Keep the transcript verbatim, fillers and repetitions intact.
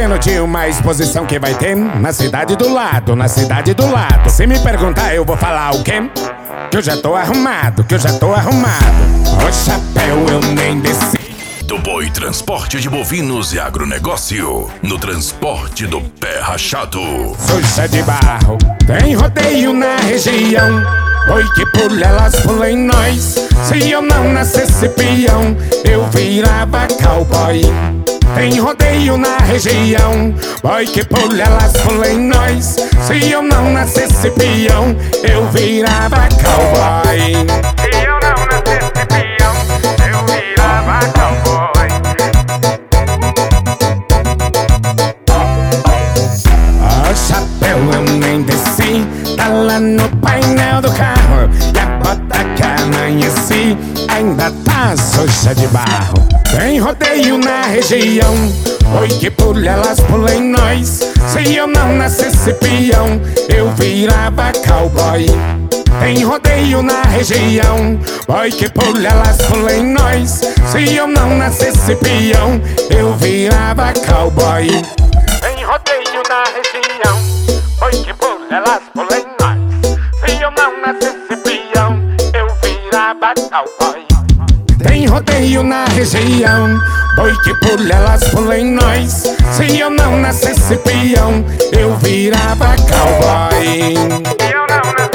sabendo de uma exposição que vai ter na cidade do lado, na cidade do lado. Se me perguntar, eu vou falar o quê? Que eu já tô arrumado, que eu já tô arrumado. Ô chapéu, eu nem desci. Do Boi Transporte de Bovinos e Agronegócio, no transporte do pé rachado. Suja de barro, tem rodeio na região. Boi que pula, elas pulam em nós. Se eu não nascesse peão, eu virava cowboy. Tem rodeio na região. Boi que pula, elas pulam em nós. Se eu não nascesse peão, eu virava cowboy. Se eu não nascesse peão, eu virava cowboy. Ó chapéu, eu nem desci. Tá lá no painel do carro. E a bota que amanheci ainda tá suja de barro. Tem rodeio na região. Oi que pula, elas pulam em nós. Se eu não nascesse peão, eu virava cowboy. Tem rodeio na região. Oi que pula, elas pulam em nós. Se eu não nascesse peão, eu virava cowboy. Tem rodeio na região. Oi que pula, elas pulam em nós. Se eu não nascesse peão, eu virava cowboy. Tem rodeio na região. Boi que pula, elas pulam em nós. Se eu não nascesse peão, eu virava cowboy. Se eu não nascesse